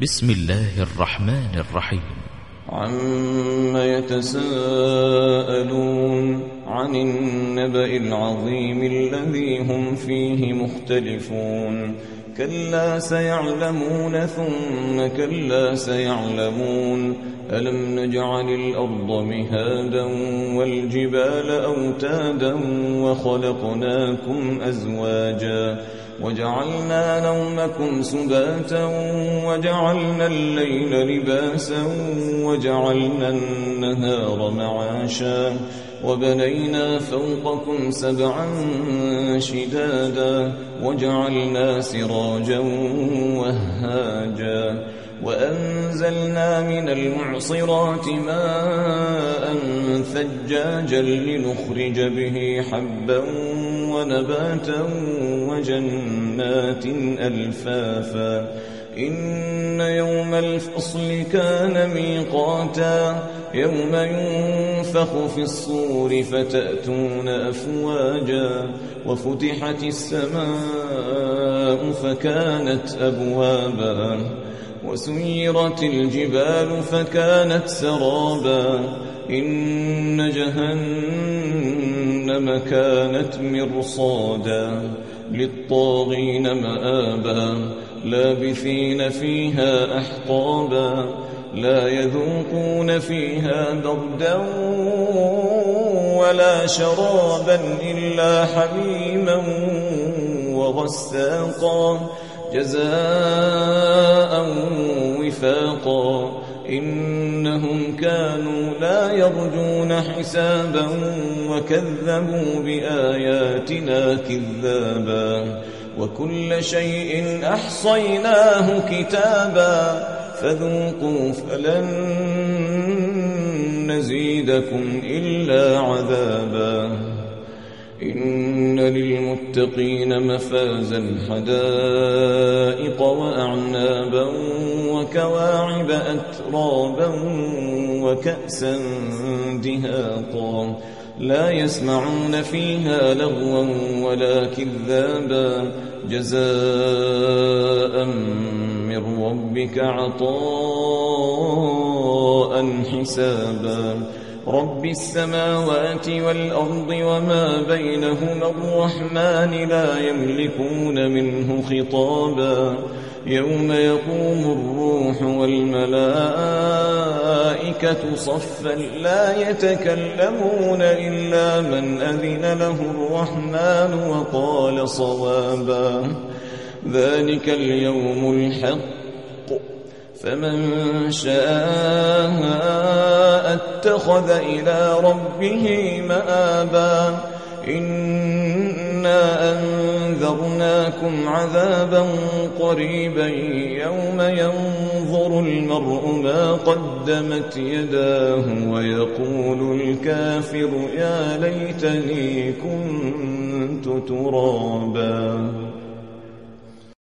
بسم الله الرحمن الرحيم. عم يتساءلون عن النبأ العظيم الذي هم فيه مختلفون كلا سيعلمون ثم كلا سيعلمون ألم نجعل الأرض مهادا والجبال أوتادا وخلقناكم أزواجا وجعلنا نومكم سباتا وجعلنا الليل لباسا وجعلنا النهار معاشا وبنينا فوقكم سبعا شدادا وجعلنا سراجا وهاجا وأنزلنا من المعصرات ماء ثجاجا لنخرج به حبا ونباتا وجنات ألفافا إن يوم الفصل كان ميقاتا يوم ينفخ في الصور فتأتون أفواجا وفتحت السماء فكانت أبوابا وسيرت الجبال فكانت سرابا إن جهنم كانت مرصادا للطاغين مآبا لابثين فيها أحقابا لا يذوقون فيها بردا ولا شرابا إلا حميما وغساقا جزاء وفاقا إنهم كانوا لا يرجون حسابا وكذبوا بآياتنا كذابا وكل شيء أحصيناه كتابا فذوقوا فلن نزيدكم إلا عذابا إن للمتقين مفازا حدائق وأعنابا وكواعب أترابا وكأسا دهاقا لا يسمعون فيها لغوا ولا كذابا جزاء من ربك عطاء حسابا رب السماوات والأرض وما بينهما الرحمن لا يملكون منه خطابا يوم يقوم الروح والملائكة صفا لا يتكلمون إلا من أذن له الرحمن وقال صوابا ذلك اليوم الحق فمن شاء اتخذ إلى ربه مآبا إنا أنذرناكم عذابا قريبا يوم ينظر المرء ما قدمت يداه ويقول الكافر يا ليتني كنت ترابا.